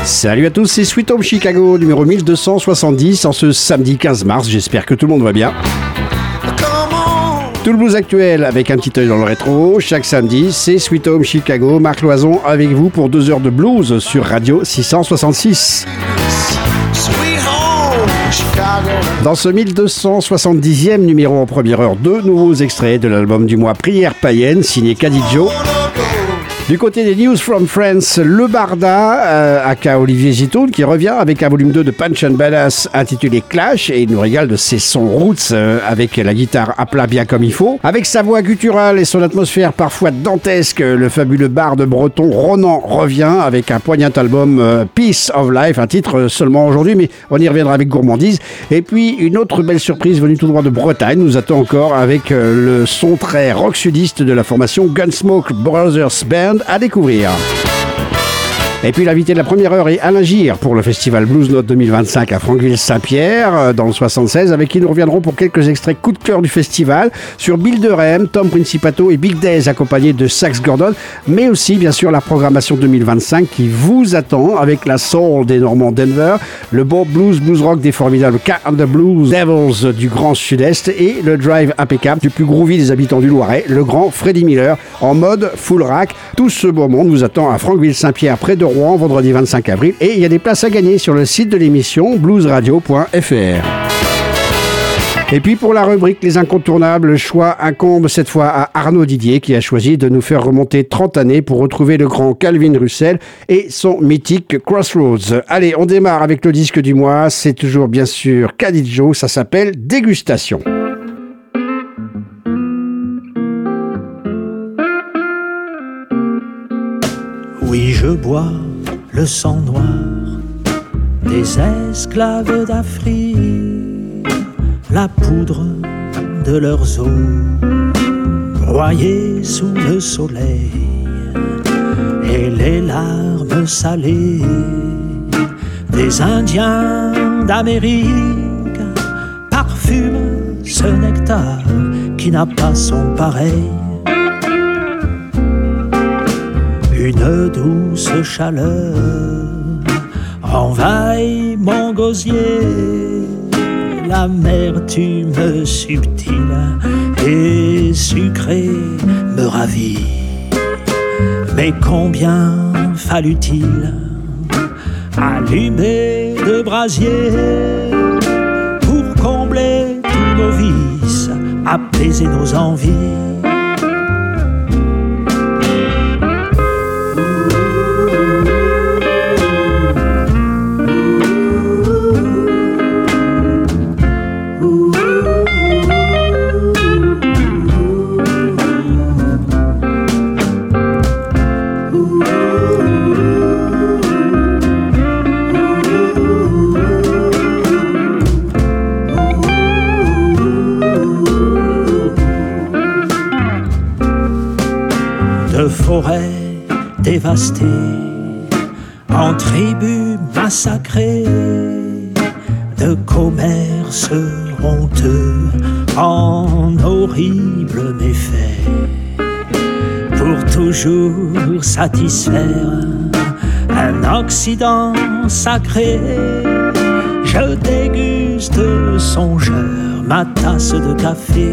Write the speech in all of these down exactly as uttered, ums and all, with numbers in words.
Salut à tous, c'est Sweet Home Chicago, numéro mille deux cent soixante-dix, en ce samedi quinze mars. J'espère que tout le monde va bien. Tout le blues actuel avec un petit œil dans le rétro. Chaque samedi, c'est Sweet Home Chicago. Marc Loison avec vous pour deux heures de blues sur Radio six cent soixante-six. Dans ce mille deux cent soixante-dixième numéro en première heure, deux nouveaux extraits de l'album du mois Prière païenne, signé Cadidjo. Du côté des News from France, le Barda, euh, aka Olivier Gitoun, qui revient avec un volume deux de Punch and Badass intitulé Clash, et il nous régale de ses sons roots euh, avec la guitare à plat bien comme il faut. Avec sa voix gutturale et son atmosphère parfois dantesque, le fabuleux barde breton Ronan revient avec un poignant album euh, Peace of Life, un titre seulement aujourd'hui, mais on y reviendra avec gourmandise. Et puis une autre belle surprise venue tout droit de Bretagne nous attend encore avec euh, le son très rock sudiste de la formation Gunsmoke Brothers Band à découvrir. Et puis l'invité de la première heure est Alain Gir pour le festival Blues Note deux mille vingt-cinq à Franqueville-Saint-Pierre dans le soixante-seize, avec qui nous reviendrons pour quelques extraits coup de cœur du festival sur Bill de Rem, Tom Principato et Big Days accompagnés de Sax Gordon, mais aussi bien sûr la programmation deux mille vingt-cinq qui vous attend avec la soul des Normands Denver, le bon blues blues rock des formidables Cat and the Blues Devils du Grand Sud-Est et le drive impeccable du plus groovy des habitants du Loiret, le grand Freddie Miller en mode full rack. Tout ce beau monde vous attend à Franqueville-Saint-Pierre près de Rouen, vendredi vingt-cinq avril, et il y a des places à gagner sur le site de l'émission blues radio point f r. Et puis pour la rubrique Les Incontournables, le choix incombe cette fois à Arnaud Didier qui a choisi de nous faire remonter trente années pour retrouver le grand Calvin Russell et son mythique Crossroads. Allez, on démarre avec le disque du mois, c'est toujours bien sûr Cadidjo, ça s'appelle Dégustation. Oui, je bois le sang noir des esclaves d'Afrique, la poudre de leurs os, broyées sous le soleil, et les larmes salées des Indiens d'Amérique parfument ce nectar qui n'a pas son pareil. Une douce chaleur envahit mon gosier, l'amertume subtile et sucrée me ravit. Mais combien fallut-il allumer de brasier pour combler tous nos vices, apaiser nos envies? Forêts dévastées, en tribus massacrées, de commerce honteux, en horribles méfaits, pour toujours satisfaire un Occident sacré. Je déguste songeur ma tasse de café.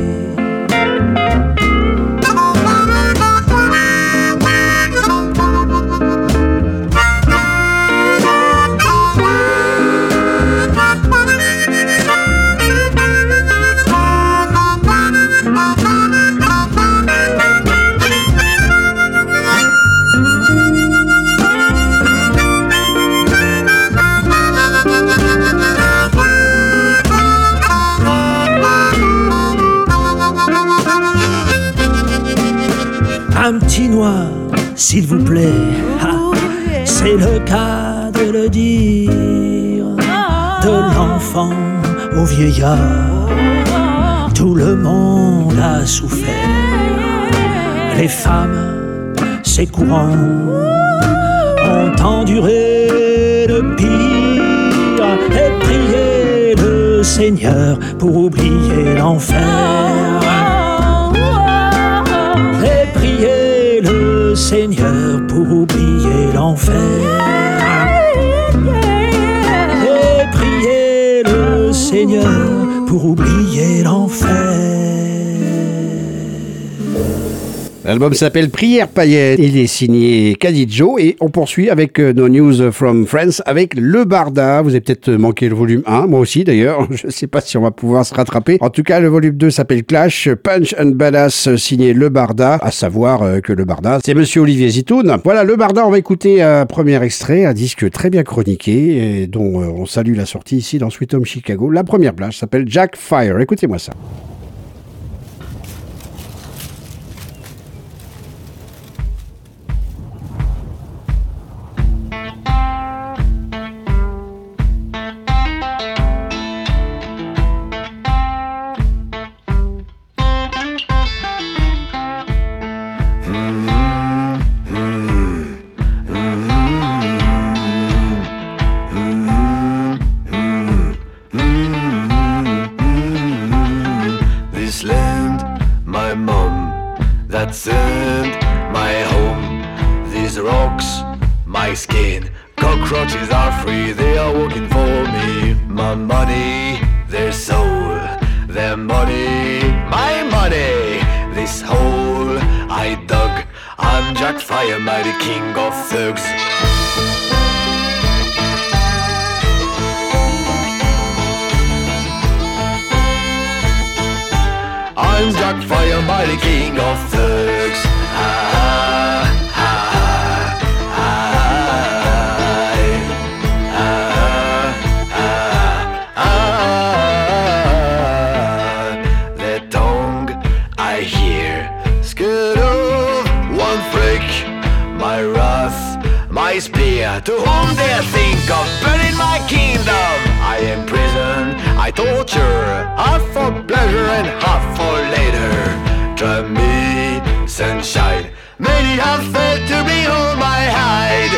Un petit noir, s'il vous plaît, ah, c'est le cas de le dire, de l'enfant au vieillard, tout le monde a souffert. Les femmes, c'est courant, ont enduré le pire et prié le Seigneur pour oublier l'enfer. Et prier le Seigneur pour oublier l'enfer. l'enfer. L'album s'appelle Prière païenne, il est signé Cadijo et on poursuit avec nos news from France avec Le Barda. Vous avez peut-être manqué le volume un, moi aussi d'ailleurs, je ne sais pas si on va pouvoir se rattraper. En tout cas, le volume deux s'appelle Clash, Punch and Badass signé Le Barda, à savoir que Le Barda, c'est monsieur Olivier Zitoun. Voilà, Le Barda, on va écouter un premier extrait, un disque très bien chroniqué et dont on salue la sortie ici dans Sweet Home Chicago. La première plage s'appelle Jack Fire, écoutez-moi ça. That's in my home. These rocks, my skin. Cockroaches are free, they are working for me. My money, their soul, their money, my money. This hole I dug. I'm Jack Fire, mighty king of thugs. I'm Jack Fire, mighty king of thugs. Ah, ah, ah, ah, ah, ah. The tongue I hear, scared of one freak. My wrath, my spear, to whom they think of burning my kingdom. I am prison, I torture, half for pleasure and half for later. Try me, sunshine, many have felt to behold my hide.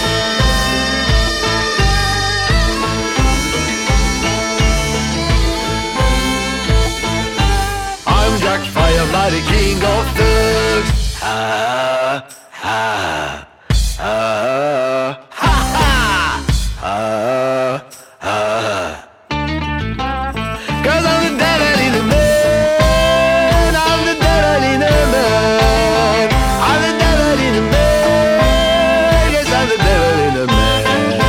I'm Jack Fire, mighty king of thugs. Ah, ah, ah, ah, ha, ha, ah. Ah. Cause I'm the devil in a man, I'm the devil in a man, I'm the devil in a man, yes I'm the devil in a man.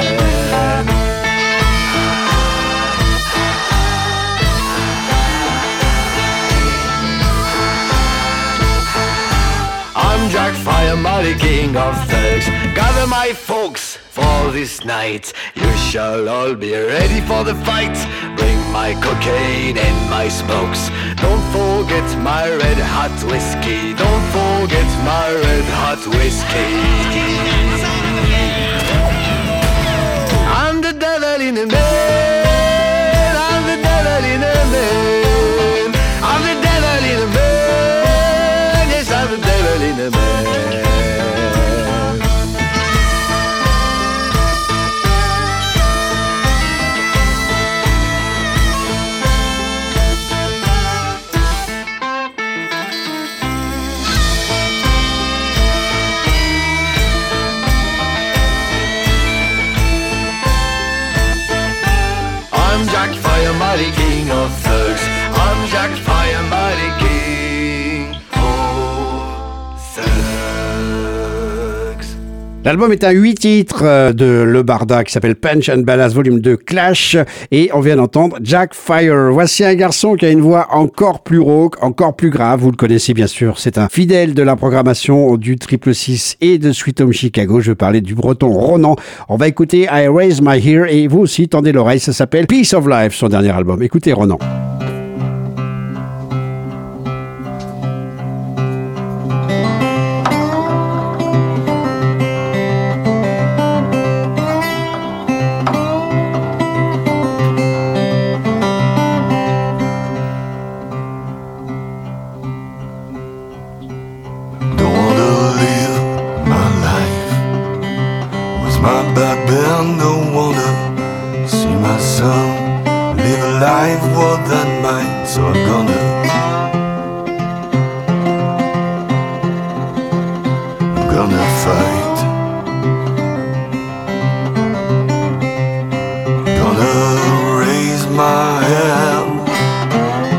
I'm Jack Fire, mighty king of thugs. Gather my folks for this night. You shall all be ready for the fight. Bring my cocaine and my smokes. Don't forget my red hot whiskey. Don't forget my red hot whiskey. I'm the devil in a man. I'm the devil in a man. I'm the devil in a man. Yes, I'm the devil in a man. I'm Jack Fire, mighty king of thugs. I'm Jack Fire, mighty king of thugs. L'album est un huit titres de Le Barda qui s'appelle Punch and Badass volume deux Clash et on vient d'entendre Jack Fire. Voici un garçon qui a une voix encore plus rauque, encore plus grave. Vous le connaissez bien sûr, c'est un fidèle de la programmation du Triple Six et de Sweet Home Chicago. Je veux parler du breton Ronan. On va écouter I Raise My Ear et vous aussi tendez l'oreille, ça s'appelle Piece of Life, son dernier album. Écoutez Ronan. My back bend, don't wanna see my son live a life worth than mine. So I'm gonna, I'm gonna fight. I'm gonna raise my hand.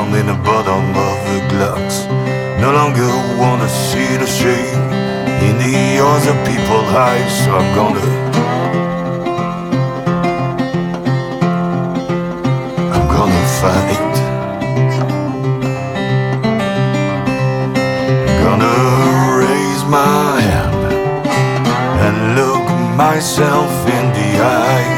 down in the bottom of the glass. No longer wanna see the shame in the other people's eyes. So I'm gonna I'm gonna fight. Gonna raise my hand and look myself in the eyes.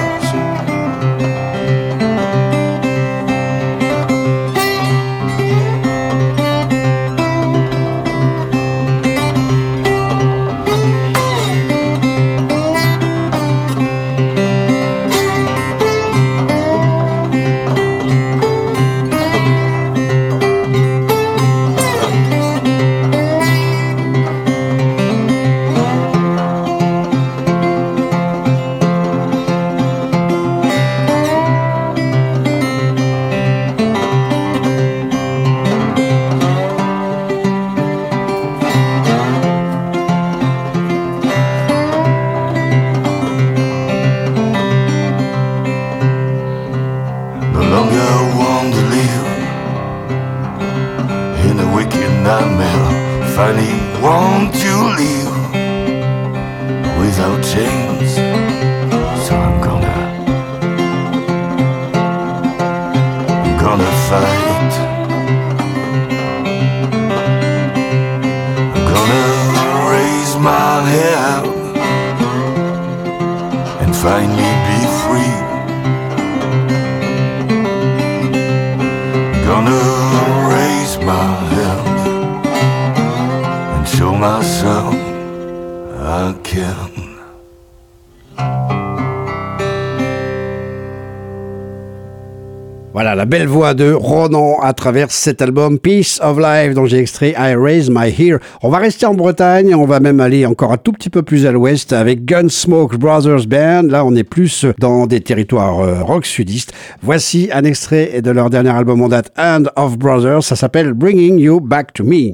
Voilà la belle voix de Ronan à travers cet album Piece of Life dont j'ai extrait I Raise My Hair. On va rester en Bretagne, on va même aller encore un tout petit peu plus à l'ouest avec Gunsmoke Brothers Band. Là on est plus dans des territoires euh, rock sudistes. Voici un extrait de leur dernier album en date, Hand of Brothers. Ça s'appelle Bringing You Back to Me.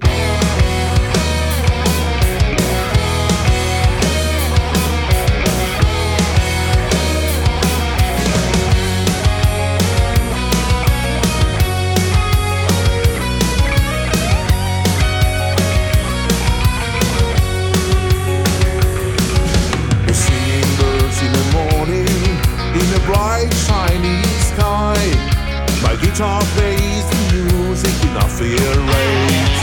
Guitar plays the music and I feel right.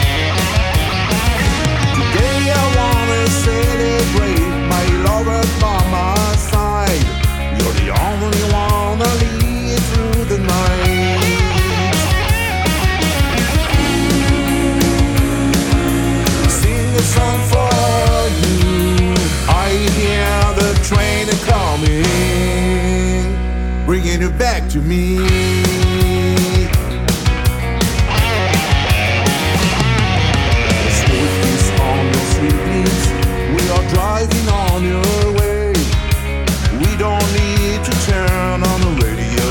Today I wanna celebrate my lover by my side. You're the only one I lead through the night. Sing a song for you. I hear the train coming, bringing you back to me. Driving on your way, we don't need to turn on the radio.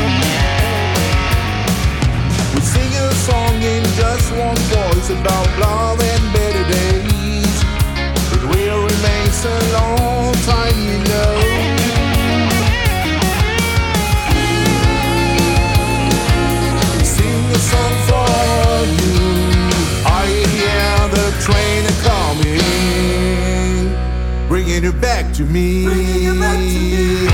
We sing a song in just one voice about love and better days. It will remain so long time, you know. Sing a song for you. I hear the train coming, bringing you back to me. Bringing you back to me.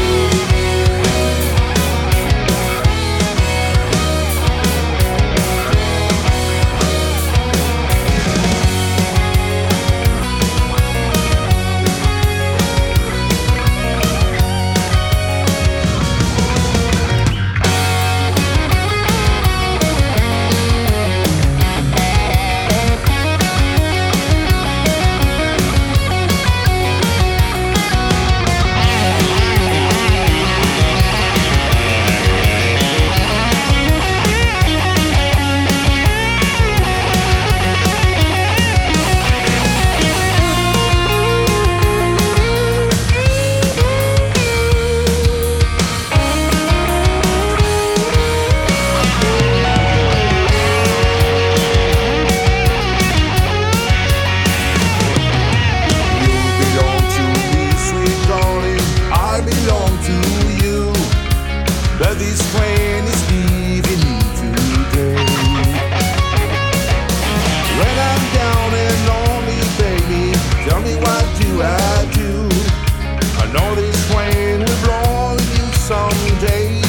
I do. I know this train will blow you someday.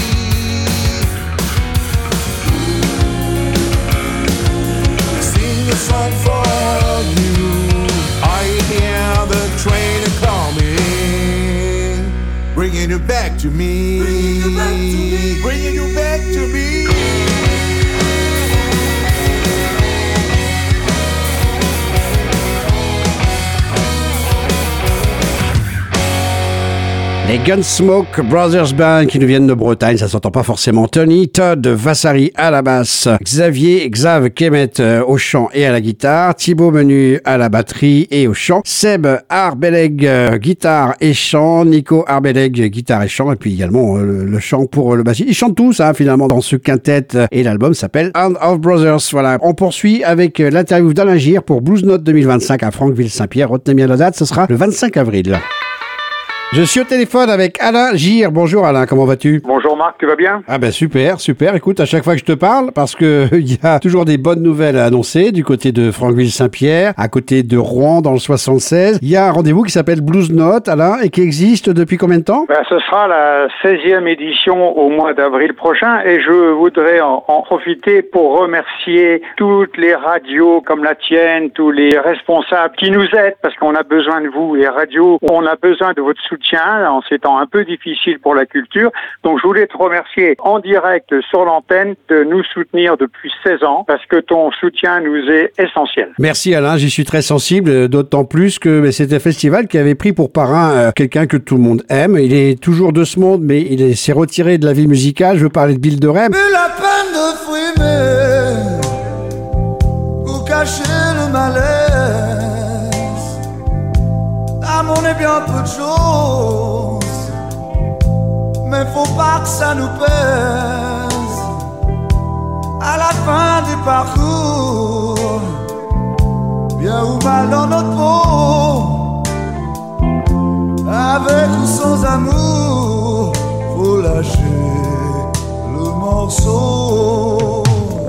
Sing a song for you. I hear the train coming, bringing you back to me, bringing you back to me. Les Gunsmoke Brothers Band qui nous viennent de Bretagne, ça s'entend pas forcément. Tony Todd Vassari à la basse, Xavier Xav Kemet au chant et à la guitare, Thibaut Menu à la batterie et au chant, Seb Arbeleg guitare et chant, Nico Arbeleg guitare et chant, et puis également le, le chant pour le bassiste. Ils chantent tous hein, finalement dans ce quintet et l'album s'appelle Hand of Brothers. Voilà, on poursuit avec l'interview d'Alain Gir pour Blues Note deux mille vingt-cinq à Franqueville-Saint-Pierre. Retenez bien la date, ce sera le vingt-cinq avril. Je suis au téléphone avec Alain Gir. Bonjour Alain, comment vas-tu? Bonjour Marc, tu vas bien? Ah ben super, super. Écoute, à chaque fois que je te parle, parce que il y a toujours des bonnes nouvelles à annoncer du côté de Franqueville-Saint-Pierre, à côté de Rouen dans le soixante-seize. Il y a un rendez-vous qui s'appelle Blues Note, Alain, et qui existe depuis combien de temps? Ben, ce sera la seizième édition au mois d'avril prochain et je voudrais en, en profiter pour remercier toutes les radios comme la tienne, tous les responsables qui nous aident parce qu'on a besoin de vous. Les radios, on a besoin de votre soutien en ces temps un peu difficiles pour la culture. Donc je voulais te remercier en direct sur l'antenne de nous soutenir depuis seize ans parce que ton soutien nous est essentiel. Merci Alain, j'y suis très sensible, d'autant plus que c'est un festival qui avait pris pour parrain euh, quelqu'un que tout le monde aime. Il est toujours de ce monde, mais il est, s'est retiré de la vie musicale. Je veux parler de Bill de Rem. Plus la peine de frimer ou cacher le malaise. L'amour n'est bien peu de choses, mais faut pas que ça nous pèse. À la fin du parcours, bien ou mal dans notre peau, avec ou sans amour, faut lâcher le morceau.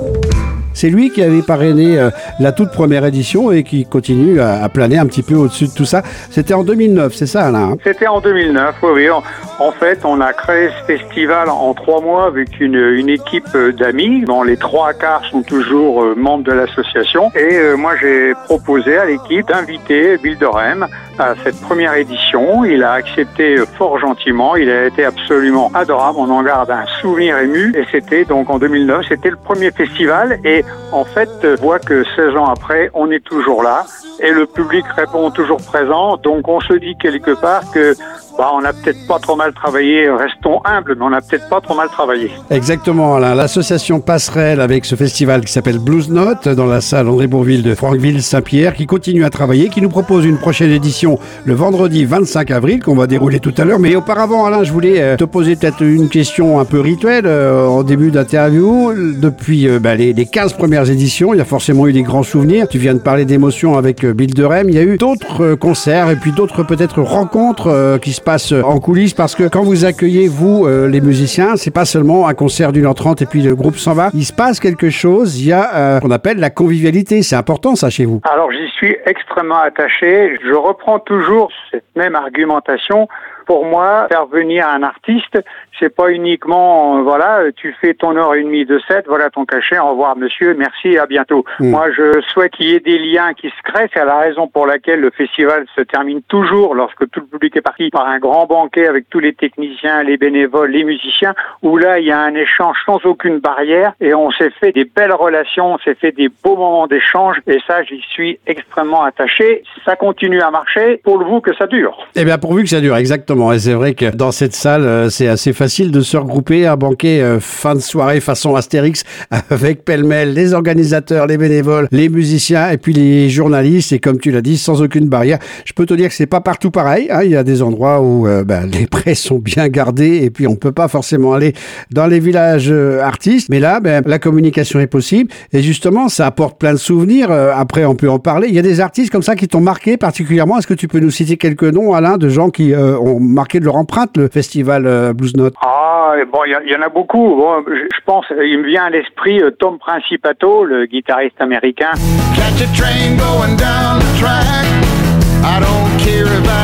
C'est lui qui avait parrainé euh, la toute première édition et qui continue à, à planer un petit peu au-dessus de tout ça. C'était en deux mille neuf, c'est ça Alain? C'était en deux mille neuf, oui, oui. En, en fait, on a créé ce festival en trois mois avec une, une équipe d'amis dont les trois quarts sont toujours euh, membres de l'association. Et euh, moi, j'ai proposé à l'équipe d'inviter Bill de Rem à cette première édition. Il a accepté fort gentiment. Il a été absolument adorable. On en garde un souvenir ému. Et c'était donc en deux mille neuf, c'était le premier festival. Et en fait, on voit que seize ans après, on est toujours là. Et le public répond toujours présent. Donc on se dit quelque part que bah, on n'a peut-être pas trop mal travaillé. Restons humbles, mais on n'a peut-être pas trop mal travaillé. Exactement, Alain. L'association Passerelle avec ce festival qui s'appelle Blues Note dans la salle André Bourville de Franqueville-Saint-Pierre qui continue à travailler, qui nous propose une prochaine édition le vendredi vingt-cinq avril qu'on va dérouler tout à l'heure. Mais auparavant, Alain, je voulais euh, te poser peut-être une question un peu rituelle euh, en début d'interview. Depuis euh, bah, les, les quinze premières éditions, il y a forcément eu des grands souvenirs. Tu viens de parler d'émotions avec euh, Bill de Rem. Il y a eu d'autres euh, concerts et puis d'autres peut-être rencontres euh, qui se passent en coulisses parce que quand vous accueillez, vous, euh, les musiciens, c'est pas seulement un concert d'une heure trente et puis le groupe s'en va. Il se passe quelque chose. Il y a euh, ce qu'on appelle la convivialité. C'est important ça chez vous. Alors j'y suis extrêmement attaché. Je reprends toujours cette même argumentation. Pour moi, faire venir un artiste, c'est pas uniquement, euh, voilà, tu fais ton heure et demie de set, voilà ton cachet, au revoir monsieur, merci, à bientôt. Mmh. Moi, je souhaite qu'il y ait des liens qui se créent. C'est la raison pour laquelle le festival se termine toujours, lorsque tout le public est parti, par un grand banquet avec tous les techniciens, les bénévoles, les musiciens, où là, il y a un échange sans aucune barrière et on s'est fait des belles relations, on s'est fait des beaux moments d'échange et ça, j'y suis extrêmement attaché. Ça continue à marcher, pourvu que ça dure. Eh bien, pourvu que ça dure, exactement. Et c'est vrai que dans cette salle, euh, c'est assez facile de se regrouper, un banquet euh, fin de soirée façon Astérix avec pêle-mêle les organisateurs, les bénévoles, les musiciens et puis les journalistes. Et comme tu l'as dit, sans aucune barrière. Je peux te dire que c'est pas partout pareil. Hein. Il y a des endroits où euh, ben, les prêts sont bien gardés et puis on peut pas forcément aller dans les villages euh, artistes. Mais là, ben, la communication est possible. Et justement, ça apporte plein de souvenirs. Euh, après, on peut en parler. Il y a des artistes comme ça qui t'ont marqué particulièrement. Est-ce que tu peux nous citer quelques noms, Alain, de gens qui euh, ont marqué de leur empreinte le festival euh, Blues Note? Ah, bon, il y, y en a beaucoup. Bon, je, je pense, il me vient à l'esprit euh, Tom Principato, le guitariste américain. Catch a train going down the track. I don't care about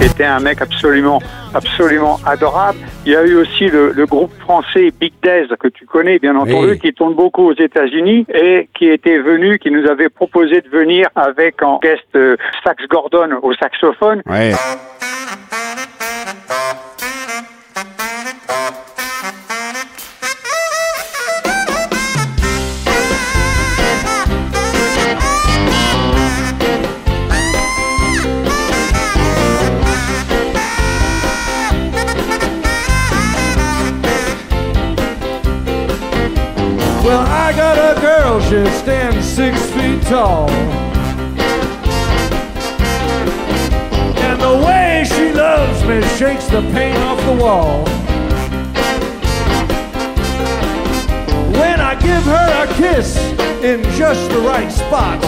était un mec absolument, absolument adorable. Il y a eu aussi le, le groupe français Big Dez, que tu connais bien entendu, Oui. qui tourne beaucoup aux États-Unis et qui était venu, qui nous avait proposé de venir avec en guest euh, Sax Gordon au saxophone. Ouais. Well, I got a girl, she stands six feet tall. And the way she loves me shakes the paint off the wall. When I give her a kiss in just the right spot,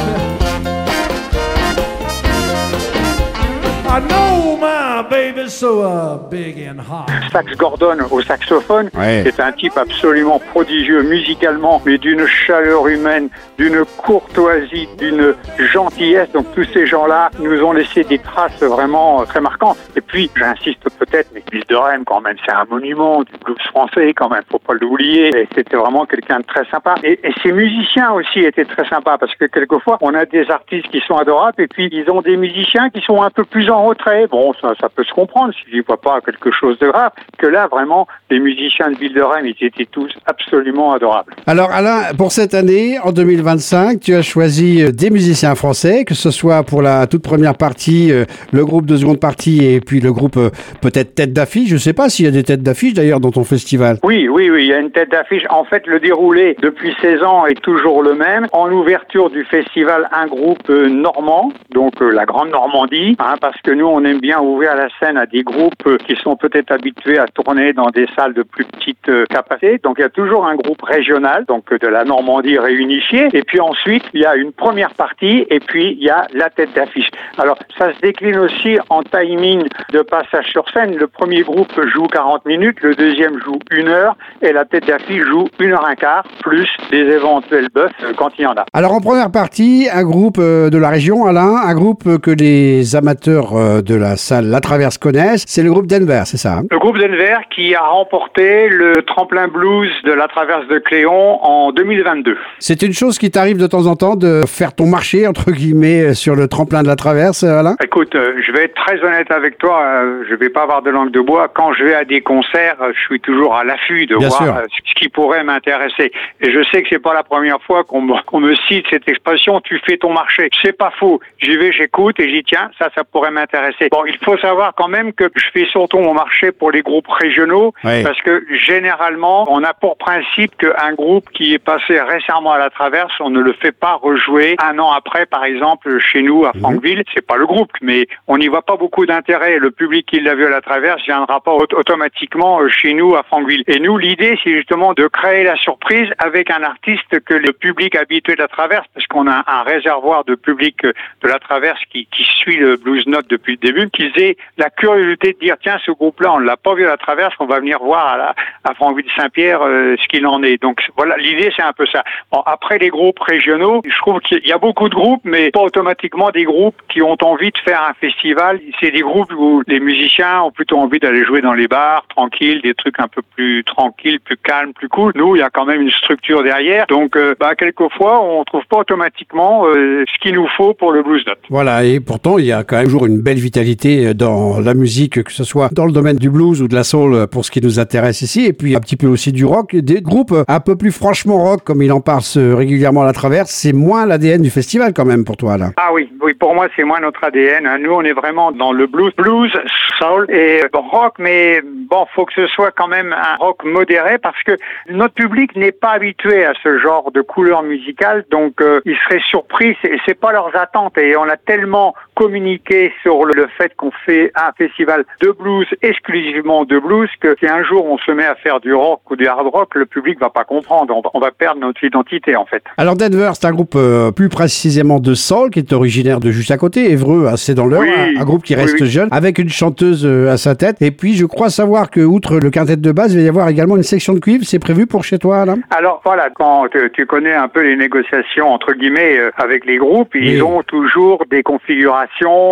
I know my baby's so uh, big and hot. Sax Gordon au saxophone, Ouais. c'est un type absolument prodigieux musicalement, mais d'une chaleur humaine, d'une courtoisie, d'une gentillesse. Donc tous ces gens-là nous ont laissé des traces vraiment euh, très marquantes. Et puis, j'insiste peut-être, mais Bill Durham quand même, c'est un monument du blues français quand même, faut pas l'oublier. Et c'était vraiment quelqu'un de très sympa. Et, et ces musiciens aussi étaient très sympas parce que quelquefois, on a des artistes qui sont adorables et puis ils ont des musiciens qui sont un peu plus en retrait. Bon, ça, ça peut se comprendre si je vois pas quelque chose de grave. Que là, vraiment, les musiciens de Bill Durham, ils étaient tous absolument adorables. Alors Alain, pour cette année, en deux mille vingt-cinq, tu as choisi euh, des musiciens français, que ce soit pour la toute première partie, euh, le groupe de seconde partie et puis le groupe euh, peut-être tête d'affiche. Je sais pas s'il y a des têtes d'affiche d'ailleurs dans ton festival. Oui, oui, oui, il y a une tête d'affiche. En fait, le déroulé depuis seize ans est toujours le même. En ouverture du festival, un groupe euh, normand, donc euh, la Grande Normandie, hein, parce que nous, on aime bien ouvrir la scène à des groupes euh, qui sont peut-être habitués à tourner dans des salles de plus petite euh, capacité. Donc, il y a toujours un groupe régional, donc euh, de la Normandie réunifiée. Et puis ensuite, il y a une première partie et puis il y a la tête d'affiche. Alors, ça se décline aussi en timing de passage sur scène. Le premier groupe joue quarante minutes, le deuxième joue une heure et la tête d'affiche joue une heure un quart, plus des éventuels buffs euh, quand il y en a. Alors en première partie, un groupe euh, de la région, Alain, un groupe euh, que les amateurs euh, de la salle La Traverse connaissent, c'est le groupe Denver, c'est ça hein? Le groupe Denver qui a remporté le tremplin blues de la Traverse de Cléon en deux mille vingt-deux. C'est une chose qui t'arrive de temps en temps de faire ton marché, entre guillemets, sur le tremplin de la Traverse, euh, Alain? Écoute, euh, je vais être très honnête avec toi, euh, je vais pas avoir de langue de bois. Quand je vais à des concerts, euh, je suis toujours à l'affût de Bien voir sûr. euh, ce qui pourrait m'intéresser. Et je sais que c'est pas la première fois qu'on me, qu'on me cite cette expression, tu fais ton marché. C'est pas faux. J'y vais, j'écoute et j'y tiens, ça, ça pourrait m'intéresser. Bon, il faut savoir quand même que je fais surtout mon marché pour les groupes régionaux, Oui. parce que généralement, on a pour principe qu'un groupe qui est passé récemment à la Traverse, on ne le fait pas rejouer un an après, par exemple, chez nous à Franqueville. C'est pas le groupe, mais on n'y voit pas beaucoup d'intérêt. Le public qui l'a vu à la Traverse viendra pas aut- automatiquement euh, chez nous à Franqueville. Et nous, l'idée, c'est justement de créer la surprise avec un artiste que le public habitué de la Traverse, parce qu'on a un réservoir de public euh, de la Traverse qui, qui suit le Blues Note depuis le début, qu'ils aient la curiosité de dire, tiens, ce groupe-là, on ne l'a pas vu à la Traverse, on va venir voir à, la, à Franqueville-Saint-Pierre euh, ce qu'il en est. Donc voilà, l'idée, c'est un peu ça. Bon, après les groupes régionaux, je trouve qu'il y a beaucoup de groupes, mais pas automatiquement des groupes qui ont envie de faire un festival. C'est des groupes où les musiciens ont plutôt envie d'aller jouer dans les bars, tranquilles, des trucs un peu plus tranquilles, plus calmes, plus cool. Nous, il y a quand même une structure derrière. Donc, euh, bah, quelquefois, on trouve pas automatiquement euh, ce qu'il nous faut pour le Blues Note. Voilà, et pourtant, il y a quand même toujours une belle vitalité dans la musique, que ce soit dans le domaine du blues ou de la soul, pour ce qui nous intéresse ici, et puis un petit peu aussi du rock. Des groupes un peu plus franchement rock, comme il en parle régulièrement à la Traverse, c'est moins l'A D N du festival quand même pour toi, là. Ah oui, oui, pour moi, c'est moins notre A D N. Nous, on est vraiment dans le blues, blues, soul et euh, rock, mais bon, faut que ce soit quand même un rock modéré parce que notre public n'est pas habitué à ce genre de couleur musicale, donc euh, ils seraient surpris, c'est, c'est pas leurs attentes et on a tellement communiqué sur le, le fait qu'on fait un festival de blues, exclusivement de blues, que si un jour on se met à faire du rock ou du hard rock, le public va pas comprendre, on va, on va perdre notre identité en fait. Alors Denver, c'est un groupe euh, plus précisément de soul qui est originaire de juste à côté, Évreux, hein, c'est dans l'heure, Oui, un, un groupe qui reste oui, oui. jeune, avec une chanteuse euh, à sa tête. Et puis je crois savoir que outre le quintet de base, il va y avoir également une section de cuivre. C'est prévu pour chez toi, Alain? Alors voilà, quand tu, tu connais un peu les négociations entre guillemets euh, avec les groupes, ils Oui. ont toujours des configurations. Euh,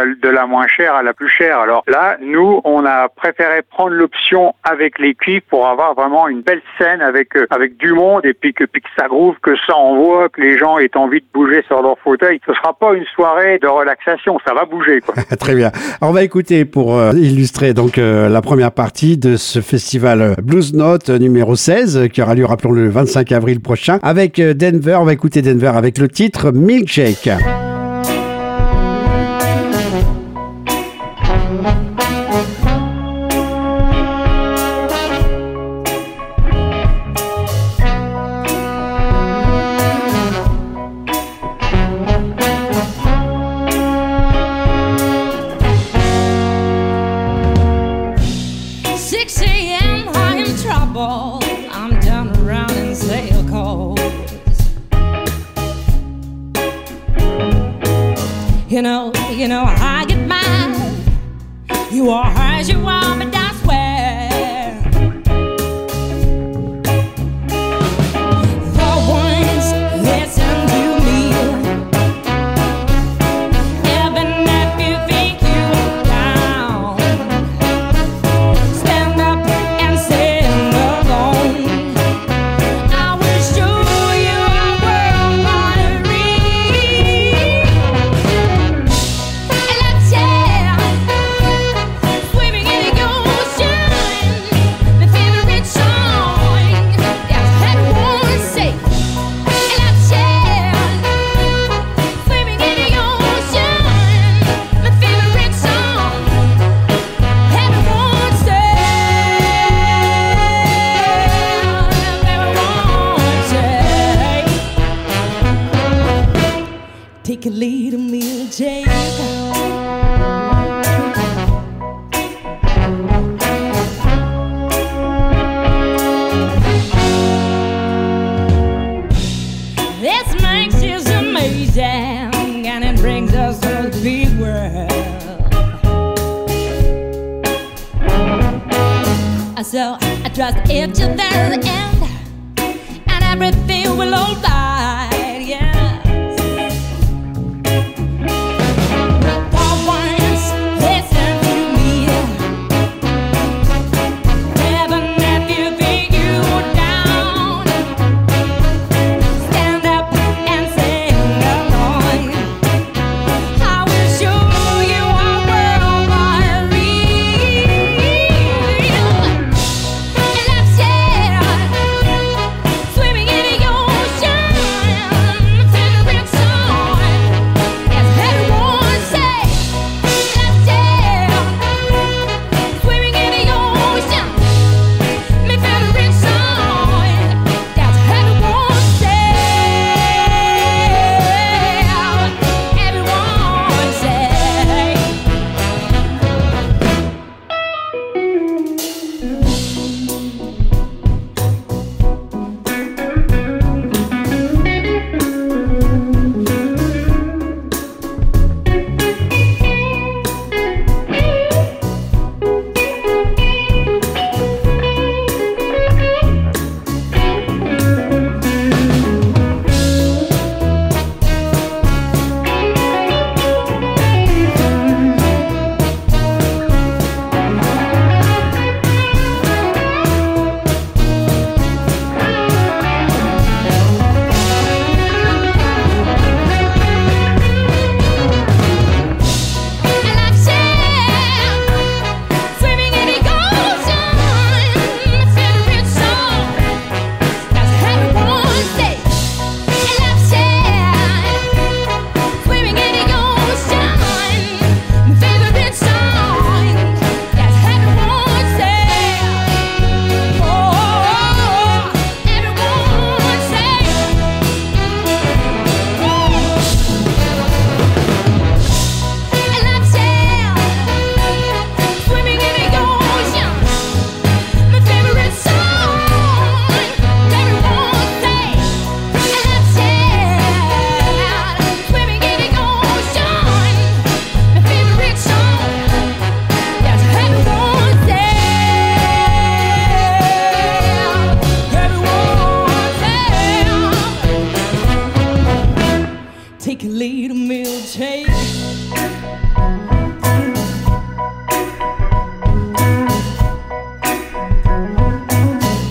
de, de la moins chère à la plus chère. Alors là, nous, on a préféré prendre l'option avec les cuivres pour avoir vraiment une belle scène avec euh, avec du monde et puis que, puis que ça groove, que ça envoie, que les gens aient envie de bouger sur leur fauteuil. Ce sera pas une soirée de relaxation, ça va bouger, quoi. Très bien. Alors, on va écouter pour euh, illustrer donc euh, la première partie de ce festival Blues Note numéro seize qui aura lieu, rappelons-le, le vingt-cinq avril prochain avec euh, Denver. On va écouter Denver avec le titre Milkshake. six a.m. I am trouble. I'm down around in sail cold. You know, you know I get mine. You are as you are, but I swear for once, listen to me. Even if you think you're down, stand up and stand alone. I will show you a world I read. And let's share, swimming in the ocean, my favorite song. That's everyone say. And let's share, swimming in the ocean, my favorite song. Everyone say, everyone say. Take a lead of me, Jake. This makes us amazing, and it brings us to the big world. So I trust if you're there at the end, and everything will alright, yeah. For once, listen to me. Even if you think you're down, stand up and sing along. I will show you a world I read. And let's share, swimming in the ocean,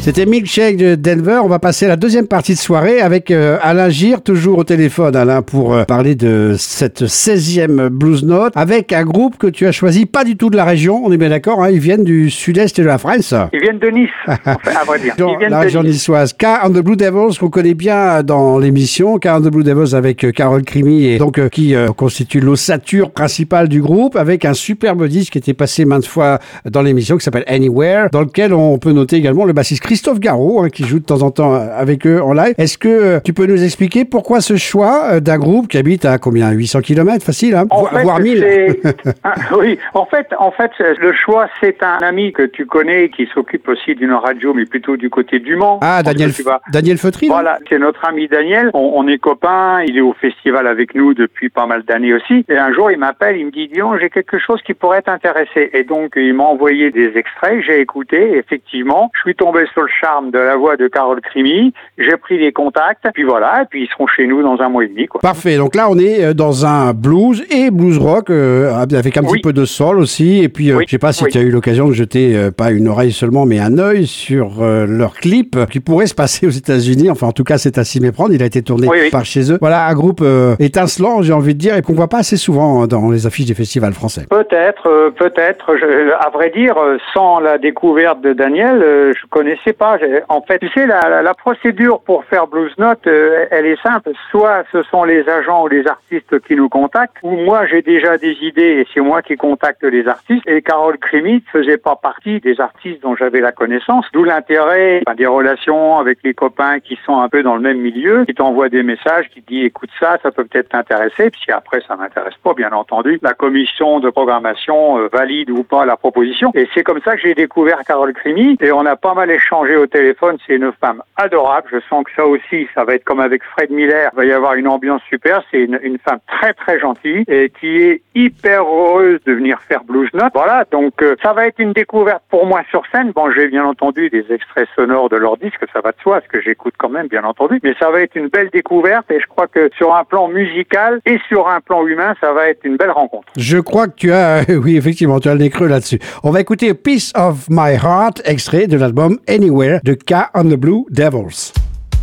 C'était Milkshake de Denver. On va passer à la deuxième partie de soirée avec euh, Alain Gir, toujours au téléphone, Alain, pour euh, parler de cette seizième Blues Note, avec un groupe que tu as choisi, pas du tout de la région, on est bien d'accord, hein, ils viennent du sud-est de la France. Ils viennent de Nice, enfin, à vrai dire. Dans Ils viennent la de région Nice. niçoise. K and the Blue Devils, qu'on connaît bien dans l'émission. K and the Blue Devils avec euh, Carole Crimi, et donc euh, qui euh, constitue l'ossature principale du groupe, avec un superbe disque qui était passé maintes fois dans l'émission, qui s'appelle Anywhere, dans lequel on peut noter également le bassiste Christophe Garot, hein, qui joue de temps en temps avec eux en live. Est-ce que euh, tu peux nous expliquer pourquoi ce choix euh, d'un groupe qui habite à combien, huit cents kilomètres, facile, hein, En Vo- fait, voire mille? c'est- Ah, oui, en fait, en fait, le choix, c'est un ami que tu connais qui s'occupe aussi d'une radio, mais plutôt du côté du Mans. Ah, Je pense Daniel, que tu vas- Daniel Feutry, non? Voilà, c'est notre ami Daniel. On, on est copains. Il est au festival avec nous depuis pas mal d'années aussi. Et un jour, il m'appelle, il me dit, dis donc, j'ai quelque chose qui pourrait t'intéresser. Et donc, il m'a envoyé des extraits. J'ai écouté. Et effectivement, je suis tombé sur le charme de la voix de Carole Crimi. J'ai pris des contacts. Puis voilà. Et puis, ils seront chez nous dans un mois et demi, quoi. Parfait. Donc là, on est euh, dans un blues et blues rock, euh, avec un petit Oui. peu de soul aussi. Et puis, euh, Oui. je sais pas si Oui. tu as eu l'occasion de jeter euh, pas une oreille seulement, mais un œil sur euh, leur clip euh, qui pourrait se passer aux États-Unis. Enfin, en tout cas, c'est à s'y méprendre. Il a été tourné Oui, oui. par chez eux. Voilà, un groupe euh, étincelant, j'ai envie de dire, et qu'on voit pas assez souvent hein, dans les affiches des festivals français. Peut-être, euh, peut-être. Je- À vrai dire, euh, sans la découverte de Daniel, euh, je connaissais pas. J'ai- En fait, tu sais, la, la, la procédure pour faire Blues Note, euh, elle est simple. Soit ce sont les agents ou les artistes qui nous contactent, ou moi j'ai déjà des idées et c'est moi qui contacte les artistes. Et Carole Crimi ne faisait pas partie des artistes dont j'avais la connaissance. D'où l'intérêt enfin, des relations avec les copains qui sont un peu dans le même milieu, qui t'envoient des messages, qui te disent écoute ça, ça peut peut-être t'intéresser. Puis si après ça m'intéresse pas, bien entendu, la commission de programmation euh, valide ou pas la proposition. Et c'est comme ça que j'ai découvert Carole Crimi et on a pas mal échangé au téléphone. C'est une femme adorable. Je sens que ça aussi, ça va être comme avec Fred Miller. Il va y avoir une ambiance super. C'est une, une femme très très gentille et qui est hyper heureuse de venir faire Blues Note. Voilà, donc euh, ça va être une découverte pour moi sur scène. Bon, j'ai bien entendu des extraits sonores de leur disque, ça va de soi, ce que j'écoute quand même, bien entendu. Mais ça va être une belle découverte et je crois que sur un plan musical et sur un plan humain, ça va être une belle rencontre. Je crois que tu as, oui, effectivement, tu as le nez creux là-dessus. On va écouter Piece of My Heart, extrait de l'album Anywhere de K and the Blue Devils.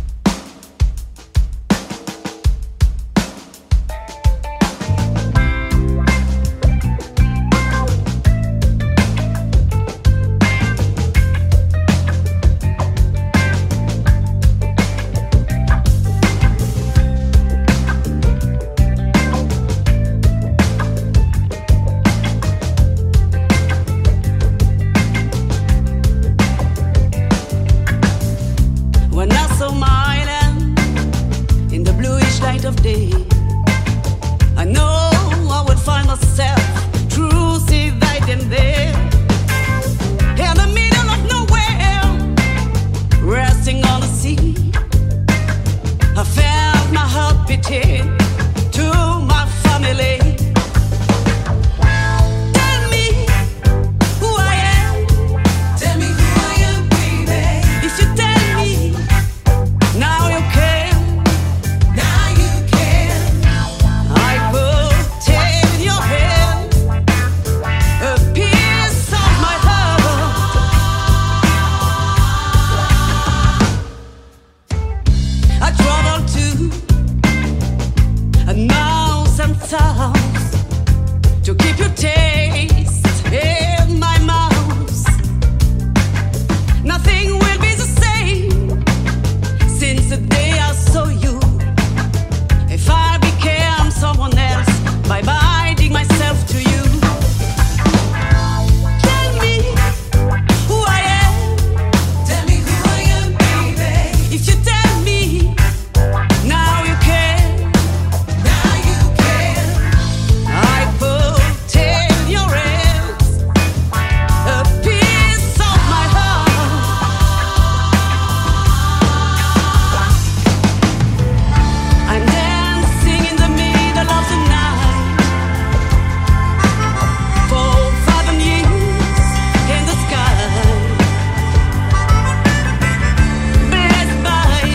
When I saw my land in the bluish light of day, I know I would find myself true dividing there, in the middle of nowhere, resting on the sea. I felt my heart beating to my family. Tell me who I am. Tell me who I am, baby. If you tell me, now you can. Now you can. I put in your hand a piece of my heart. I travel to a mouse and sounds to keep your taste in my mouth. Nothing will be the same since the day I saw you. If I became someone else by binding myself to you, tell me who I am. Tell me who I am, baby. If you tell me, now you can. Now you can. I put in your hands a piece of my heart. I'm dancing in the middle of the night, four thousand years in the sky, blessed by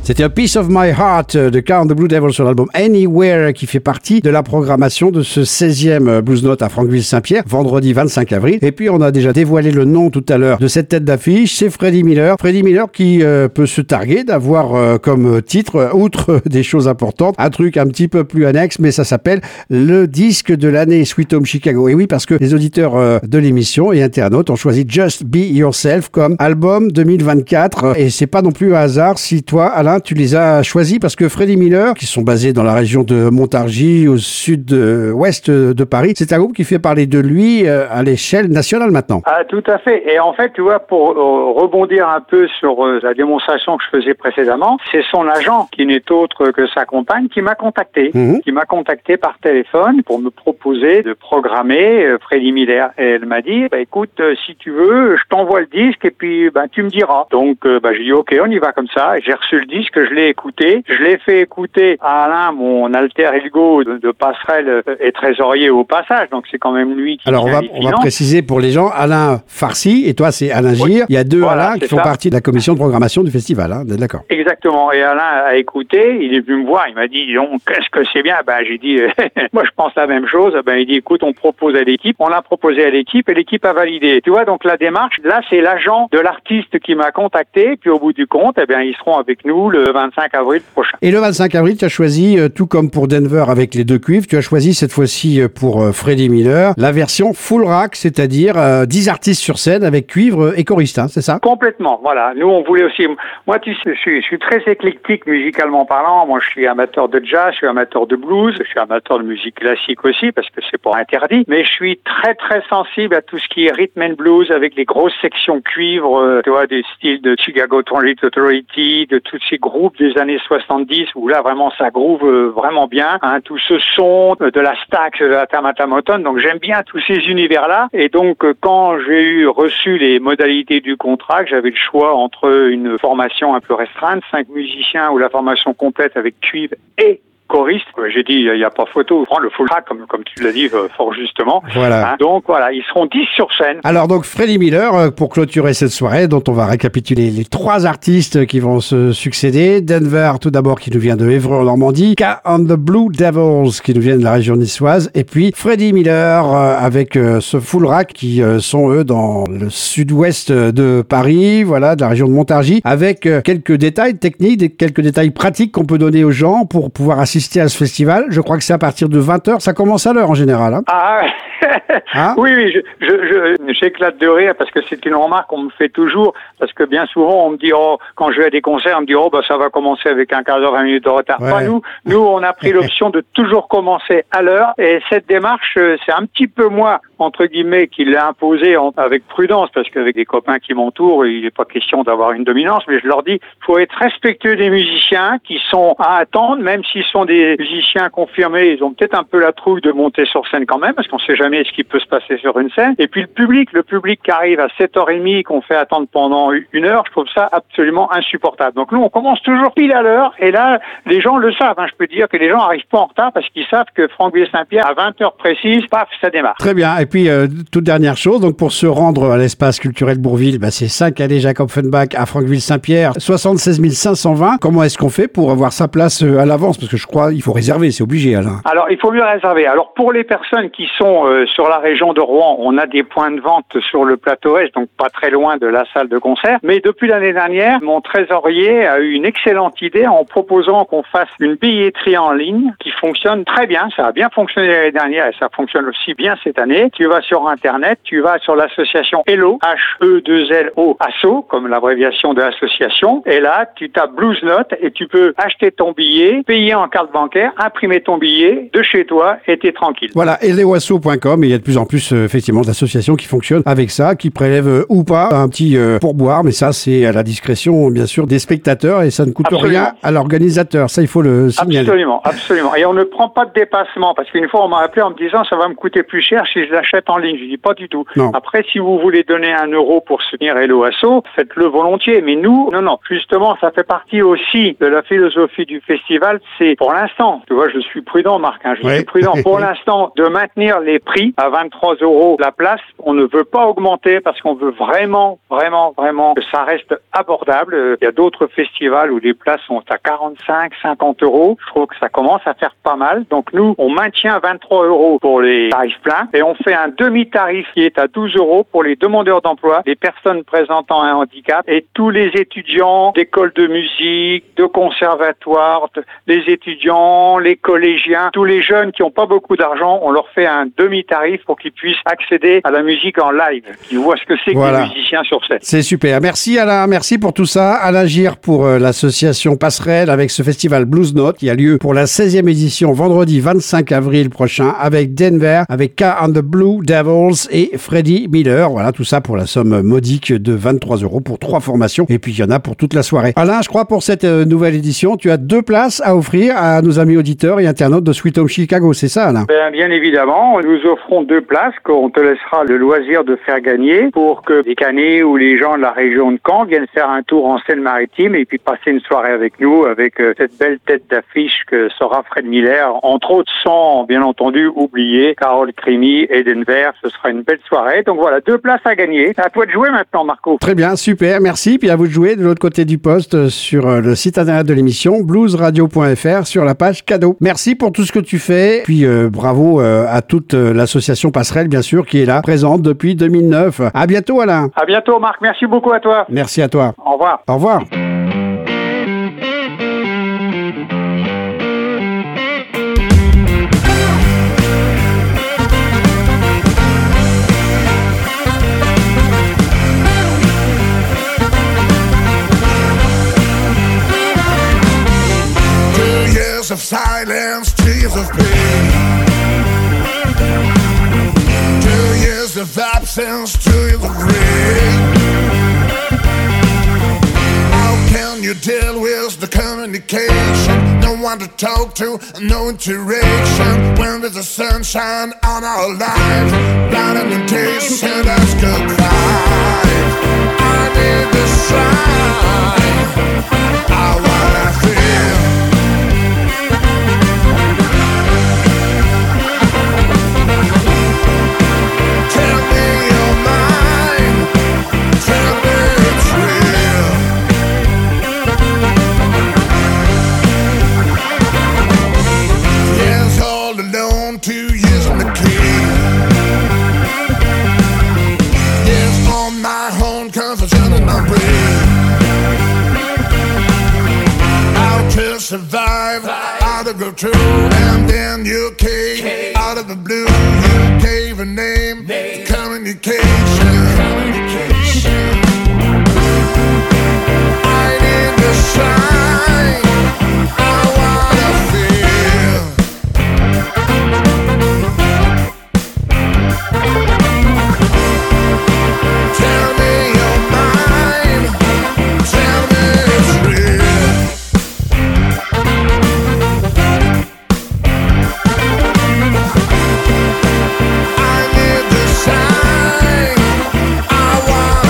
C'était A Piece of My Heart de Count the Blue Devil sur l'album Anywhere qui fait partie de la programmation de ce seizième Blues Note à Franqueville-Saint-Pierre, vendredi vingt-cinq avril. Et puis on a déjà dévoilé le nom tout à l'heure de cette tête d'affiche, c'est Freddie Miller. Freddie Miller qui euh, peut se targuer d'avoir euh, comme titre, euh, outre des choses importantes, un truc un petit peu plus annexe, mais ça s'appelle le disque de l'année Sweet Home Chicago. Et oui, parce que les auditeurs euh, de l'émission et internautes ont choisi Just Be Yourself comme album deux mille vingt-quatre. Et c'est pas non plus un hasard si toi, Alain, tu les as choisis parce que Freddie Miller, qui sont basés dans la région de Montargis, au sud-ouest de Paris, c'est un groupe qui fait parler de lui euh, à l'échelle nationale maintenant. Ah, tout à fait. Et en fait, tu vois, pour euh, rebondir un peu sur euh, la démonstration que je faisais précédemment, c'est son agent, qui n'est autre que sa compagne, qui m'a contacté, mmh. qui m'a contacté par téléphone pour me proposer de programmer euh, Freddie Miller. Et elle m'a dit, bah, écoute, euh, si tu veux, je t'envoie le disque et puis bah, tu me diras. Donc, euh, bah, j'ai dit, ok, on y va comme ça. Et j'ai reçu le disque, je l'ai écouté. Je l'ai fait écouter à Alain, mon alter ego de, de passerelle et trésorier au passage. Donc, c'est quand même lui qui... Alors, on va, on va préciser pour les gens, Alain Farsi et toi, c'est Alain Gir. Oui. Il y a deux voilà, Alain qui font ça. Partie de la commission de programmation du festival. Hein, d'accord. Exactement. Et Alain a écouté, il est venu me voir, il m'a dit, donc, qu'est-ce que c'est bien? Ben, j'ai dit, moi, je pense la même chose. Ben, il dit, écoute, on propose à l'équipe. On l'a proposé à l'équipe et l'équipe a validé. Tu vois, donc, la démarche, là, c'est l'agent de l'artiste qui m'a contacté. Puis, au bout du compte, eh bien, ils seront avec nous le vingt-cinq avril prochain. Et le vingt-cinq avril, tu as choisi, euh, tout comme pour Denver avec les deux cuivres, tu as choisi cette fois-ci euh, pour euh, Freddie Miller, la version full rack, c'est-à-dire euh, dix artistes sur scène avec cuivre et choriste, hein, c'est ça? Complètement, voilà. Nous, on voulait aussi... Moi, tu sais, je suis, je suis très éclectique musicalement parlant. Moi, je suis amateur de jazz, je suis amateur de blues, je suis amateur de musique classique aussi, parce que c'est pas interdit. Mais je suis très, très sensible à tout ce qui est rhythm and blues avec les grosses sections cuivre, euh, tu vois, des styles de Chicago Transit Authority, de tous ces groupes des années soixante-dix où là, vraiment, ça groove euh, vraiment bien. Hein, tout ce son euh, de la Stax, de la Tamata Motown. Donc, j'aime bien tous ces univers-là. Et donc, euh, quand j'ai eu reçu les modalités du contrat, que j'avais le choix entre une formation un peu restreinte, cinq musiciens ou la formation complète avec cuivre et choriste. J'ai dit, il n'y a pas photo. Prends le full track, comme, comme tu l'as dit fort justement. Voilà. Hein, donc voilà, ils seront dix sur scène. Alors donc Freddie Miller, pour clôturer cette soirée, dont on va récapituler les trois artistes qui vont se succéder. Denver, tout d'abord, qui nous vient de Évreux en Normandie. K and the Blue Devils, qui nous viennent de la région niçoise. Et puis Freddie Miller, euh, avec euh, ce full rack, qui euh, sont eux dans le sud-ouest de Paris, voilà, de la région de Montargis, avec euh, quelques détails techniques, quelques détails pratiques qu'on peut donner aux gens pour pouvoir assister à ce festival. Je crois que c'est à partir de vingt heures. Ça commence à l'heure en général. Hein. Ah hein? Oui, oui, je, je, je, j'éclate de rire parce que c'est une remarque qu'on me fait toujours. Parce que bien souvent, on me dit, oh, quand je vais à des concerts, on me dit, oh, bah, ça va commencer avec un quart d'heure, vingt minutes de retard. Ouais. Pas nous. Nous, on a pris l'option de toujours commencer à l'heure. Et cette démarche, c'est un petit peu moi, entre guillemets, qui l'ai imposée en, avec prudence parce qu'avec des copains qui m'entourent, il n'est pas question d'avoir une dominance. Mais je leur dis, il faut être respectueux des musiciens qui sont à attendre, même s'ils sont des musiciens confirmés, ils ont peut-être un peu la trouille de monter sur scène quand même, parce qu'on sait jamais ce qui peut se passer sur une scène. Et puis le public, le public qui arrive à sept heures trente, qu'on fait attendre pendant une heure, je trouve ça absolument insupportable. Donc nous, on commence toujours pile à l'heure, et là, les gens le savent. Hein. Je peux dire que les gens arrivent pas en retard parce qu'ils savent que Franqueville-Saint-Pierre, à vingt heures précises, paf, ça démarre. Très bien. Et puis, euh, toute dernière chose, donc pour se rendre à l'espace culturel Bourville, bah, c'est cinq allées Jacob-Offenbach à Franqueville-Saint-Pierre, soixante-seize mille cinq cent vingt. Comment est-ce qu'on fait pour avoir sa place euh, à l'avance? Parce que je crois il faut réserver, c'est obligé, Alain. Alors, il faut mieux réserver. Alors, pour les personnes qui sont euh, sur la région de Rouen, on a des points de vente sur le plateau Est, donc pas très loin de la salle de concert. Mais depuis l'année dernière, mon trésorier a eu une excellente idée en proposant qu'on fasse une billetterie en ligne qui fonctionne très bien. Ça a bien fonctionné l'année dernière et ça fonctionne aussi bien cette année. Tu vas sur Internet, tu vas sur l'association Hello, H E deux L O, Asso, comme l'abréviation de l'association. Et là, tu tapes Blues Note et tu peux acheter ton billet, payer en carte bancaire, imprimer ton billet de chez toi et t'es tranquille. Voilà, eleoasso point com, et il y a de plus en plus euh, effectivement d'associations qui fonctionnent avec ça, qui prélèvent euh, ou pas un petit euh, pourboire, mais ça c'est à la discrétion bien sûr des spectateurs et ça ne coûte absolument rien à l'organisateur, ça il faut le signaler. Absolument, absolument. Et on ne prend pas de dépassement parce qu'une fois on m'a appelé en me disant ça va me coûter plus cher si je l'achète j'achète en ligne. Je dis pas du tout. Non. Après, si vous voulez donner un euro pour soutenir Hello Asso, faites-le volontiers. Mais nous, non, non. Justement, ça fait partie aussi de la philosophie du festival. C'est pour l'instant, tu vois, je suis prudent, Marc, hein, je Ouais. suis prudent. Pour l'instant, de maintenir les prix à vingt-trois euros la place. On ne veut pas augmenter parce qu'on veut vraiment, vraiment, vraiment que ça reste abordable. Euh, Il y a d'autres festivals où les places sont à quarante-cinq, cinquante euros. Je trouve que ça commence à faire pas mal. Donc nous, on maintient vingt-trois euros pour les tarifs pleins et on fait un demi-tarif qui est à douze euros pour les demandeurs d'emploi, les personnes présentant un handicap et tous les étudiants d'écoles de musique, de conservatoires, de- les étudiants, les collégiens, tous les jeunes qui n'ont pas beaucoup d'argent, on leur fait un demi-tarif pour qu'ils puissent accéder à la musique en live, qu'ils voient ce que c'est Voilà. que les musiciens sur scène. C'est super. Merci Alain, merci pour tout ça. Alain Gir pour euh, l'association Passerelle avec ce festival Blues Note qui a lieu pour la seizième édition vendredi vingt-cinq avril prochain avec Denver, avec K and the Blue Devils et Freddie Miller. Voilà, tout ça pour la somme modique de vingt-trois euros pour trois formations. Et puis il y en a pour toute la soirée. Alain, je crois pour cette euh, nouvelle édition, tu as deux places à offrir à nos amis auditeurs et internautes de Sweet Home Chicago. C'est ça, Alain? Ben, bien évidemment, nous offrons deux places qu'on te laissera le loisir de faire gagner pour que les Canets ou les gens de la région de Caen viennent faire un tour en Seine-Maritime et puis passer une soirée avec nous avec euh, cette belle tête d'affiche que sera Fred Miller, entre autres sans, bien entendu, oublier Carole Crimi et Denver. Ce sera une belle soirée. Donc voilà, deux places à gagner. À toi de jouer maintenant, Marco. Très bien, super, merci. Puis à vous de jouer de l'autre côté du poste euh, sur euh, le site internet de l'émission blues radio point f r sur la page cadeau. Merci pour tout ce que tu fais. Puis euh, bravo euh, à toute euh, l'association Passerelle, bien sûr, qui est là, présente depuis deux mille neuf. À bientôt, Alain. À bientôt, Marc. Merci beaucoup à toi. Merci à toi. Au revoir. Au revoir. Two years of silence, tears of pain. Two years of absence, two years of rain. How can you deal with the communication? No one to talk to, no interaction. When there's a sunshine on our lives, not an invitation, that's goodbye. I need the sign. I wanna feel. Tell me you're mine. Tell me it's real. Years all alone, two years on the key. Years on my own, cause I'm shutting my brain. How to survive, how to go through. And then you came out of the blue. You gave a name to communication. I need the sign. I wanna feel. Tell me you're mine. Tell me it's real. I need the sign. I want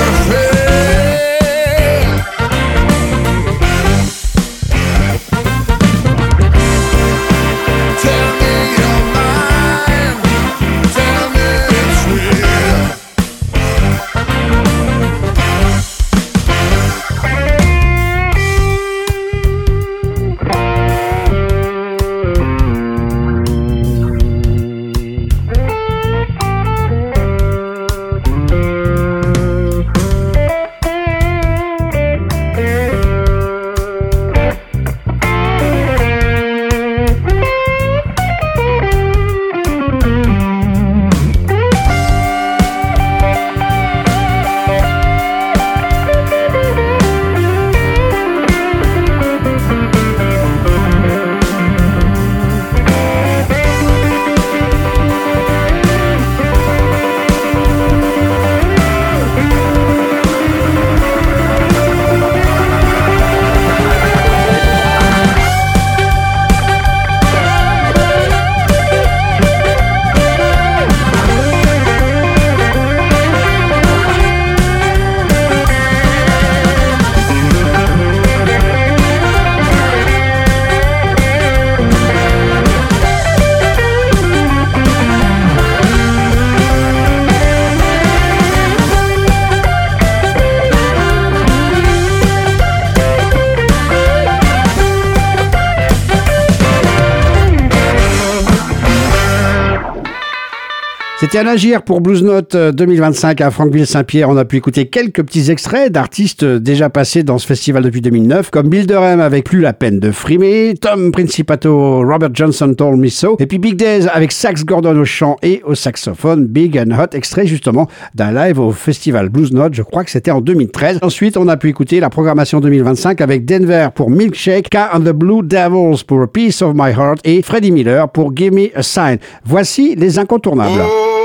C'était à Agir pour Blues Note deux mille vingt-cinq à Franqueville-Saint-Pierre. On a pu écouter quelques petits extraits d'artistes déjà passés dans ce festival depuis deux mille neuf, comme Bill Durham avec Plus la peine de frimer, Tom Principato, Robert Johnson Told Me So, et puis Big Days avec Sax Gordon au chant et au saxophone, Big and Hot, extrait justement d'un live au festival Blues Note, je crois que c'était en deux mille treize. Ensuite, on a pu écouter la programmation deux mille vingt-cinq avec Denver pour Milkshake, K and the Blue Devils pour A Piece of My Heart et Freddie Miller pour Give Me a Sign. Voici les incontournables.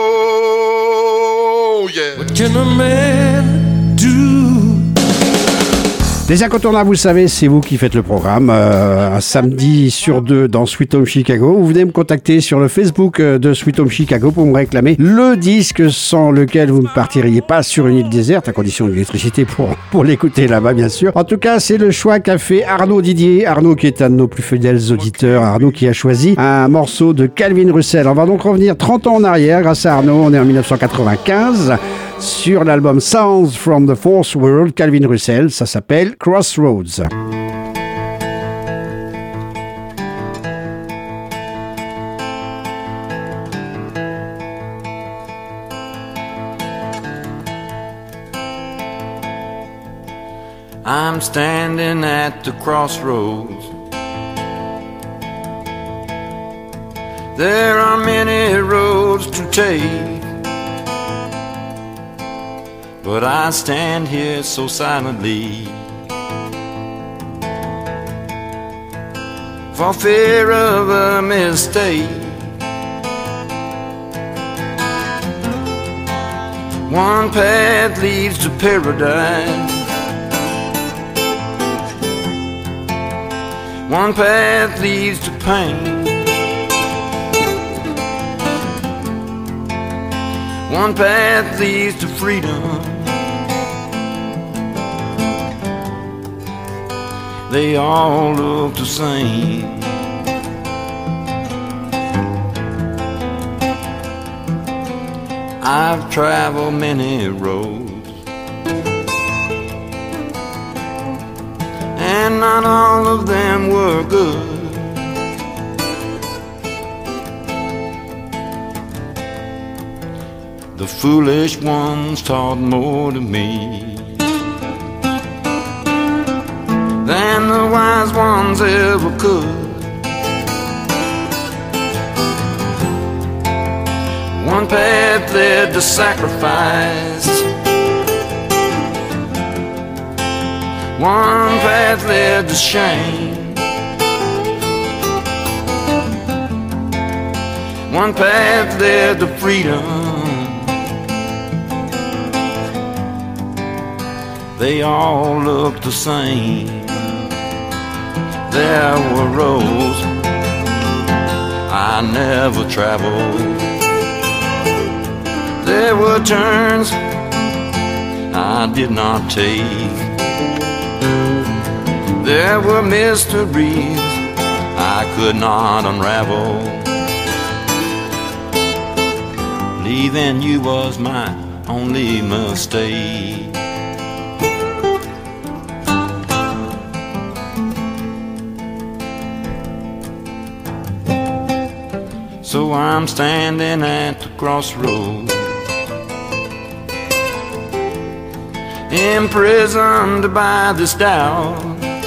Oh, yeah. What can a man do? Les incontournables, vous savez, c'est vous qui faites le programme. Euh, un samedi sur deux dans Sweet Home Chicago. Vous venez me contacter sur le Facebook de Sweet Home Chicago pour me réclamer le disque sans lequel vous ne partiriez pas sur une île déserte, à condition de l'électricité pour, pour l'écouter là-bas, bien sûr. En tout cas, c'est le choix qu'a fait Arnaud Didier. Arnaud qui est un de nos plus fidèles auditeurs. Arnaud qui a choisi un morceau de Calvin Russell. On va donc revenir trente ans en arrière grâce à Arnaud. On est en dix-neuf cent quatre-vingt-quinze. Sur l'album Sounds from the Fourth World, Calvin Russell, ça s'appelle Crossroads. I'm standing at the crossroads. There are many roads to take, but I stand here so silently for fear of a mistake. One path leads to paradise, one path leads to pain, one path leads to freedom. They all look the same. I've traveled many roads, and not all of them were good. The foolish ones taught more to me than the wise ones ever could. One path led to sacrifice, one path led to shame, one path led to freedom. They all look the same. There were roads I never traveled. There were turns I did not take. There were mysteries I could not unravel. Leaving you was my only mistake. So I'm standing at the crossroads, imprisoned by this doubt.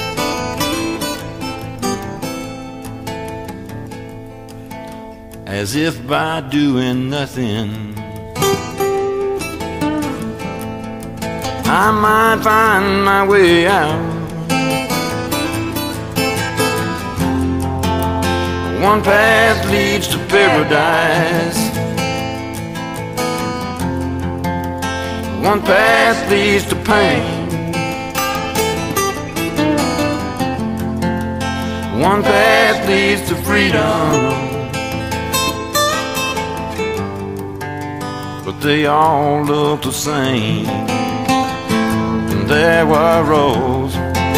As if by doing nothing I might find my way out. One path leads to paradise, one path leads to pain, one path leads to freedom. But they all look the same. And there were roads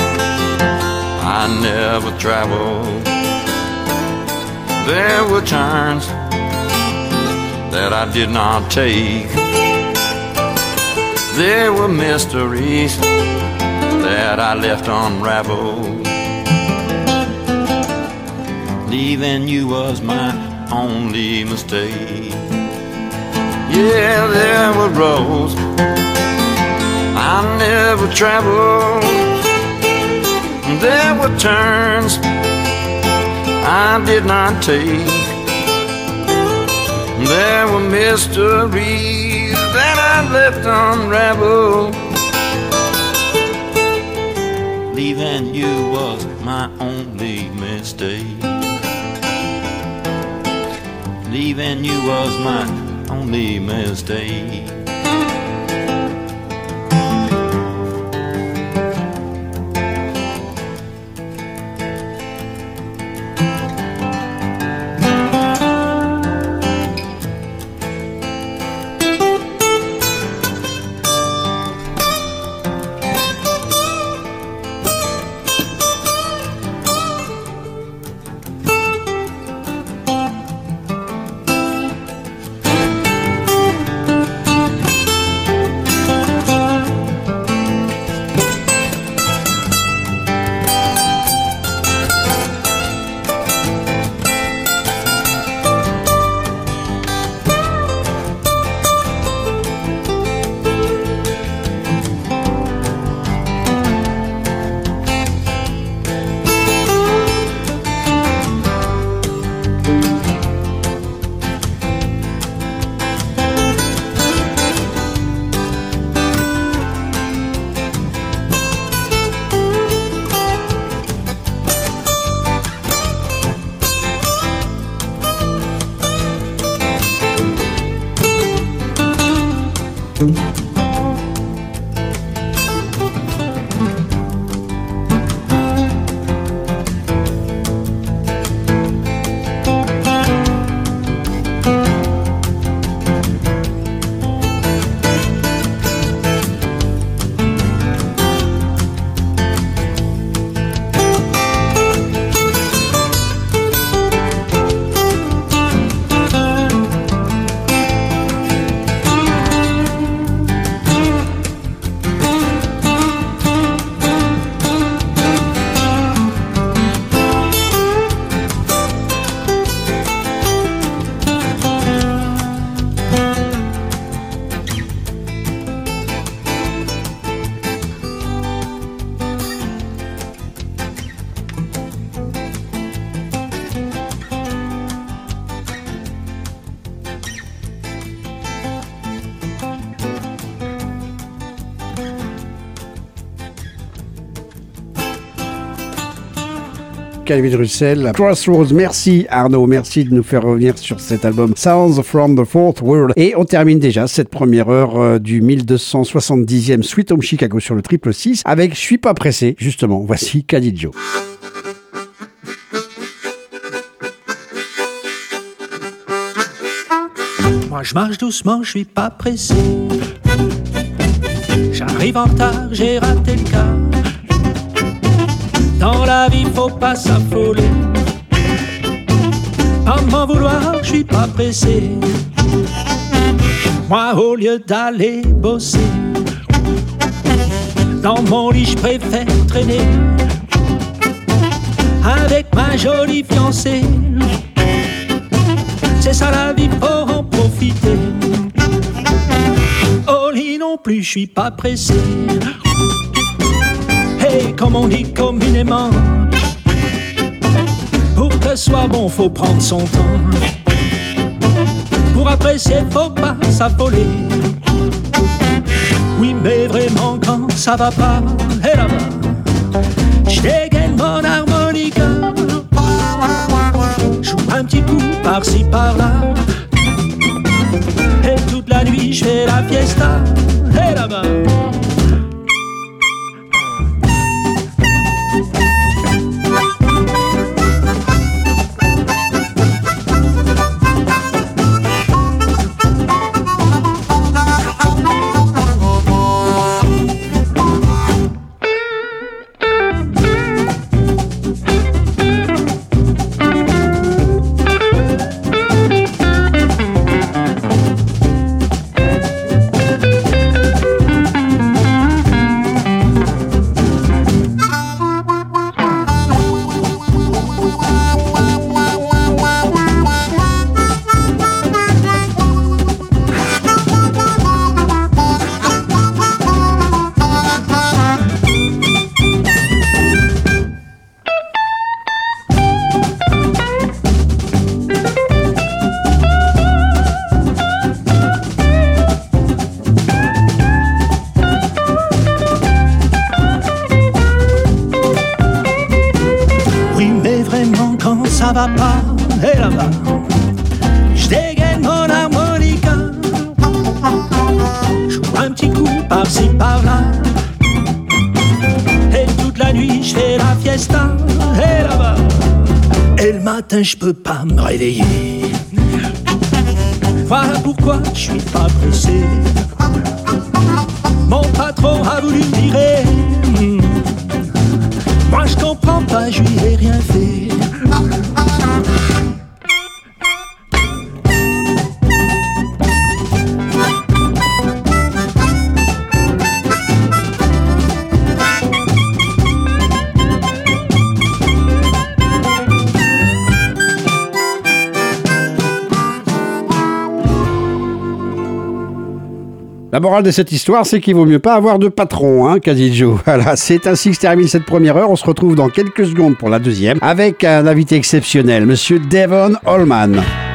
I never traveled. There were turns that I did not take. There were mysteries that I left unraveled. Leaving you was my only mistake. Yeah, there were roads I never traveled. There were turns I did not take. There were mysteries that I left unraveled. Leaving you was my only mistake. Leaving you was my only mistake. Calvin Russell, Crossroads. Merci Arnaud, merci de nous faire revenir sur cet album Sounds from the Fourth World. Et on termine déjà cette première heure euh, du mille deux cent soixante-dixième Sweet Home Chicago sur le triple six avec Je suis pas pressé. Justement, voici Cadillo. Moi je marche doucement, je suis pas pressé. J'arrive en retard, j'ai raté le quart. Dans la vie, faut pas s'affoler. Pas m'en vouloir, je suis pas pressé. Moi, au lieu d'aller bosser, dans mon lit, je préfère traîner avec ma jolie fiancée. C'est ça la vie, faut en profiter. Au lit non plus, je suis pas pressé. Hey, comme on dit communément, pour que ce soit bon, faut prendre son temps. Pour apprécier, faut pas s'affoler. Oui, mais vraiment quand ça va pas, et là-bas, j'dégaine mon harmonica. Joue un petit coup par-ci par-là. Et toute la nuit, j'fais la fiesta, et là-bas. ça va pas, et là-bas, je dégaine mon harmonica, je joue un petit coup par-ci par-là, et toute la nuit je fais la fiesta, et là-bas, et le matin je peux pas me réveiller. Voilà pourquoi je suis pas pressé. Mon patron a voulu me virer. Mmh. Moi je comprends pas, je lui ai rien fait. La morale de cette histoire, c'est qu'il vaut mieux pas avoir de patron, hein, Cadidjo. Voilà, c'est ainsi que se termine cette première heure. On se retrouve dans quelques secondes pour la deuxième, avec un invité exceptionnel, Monsieur Devon Allman.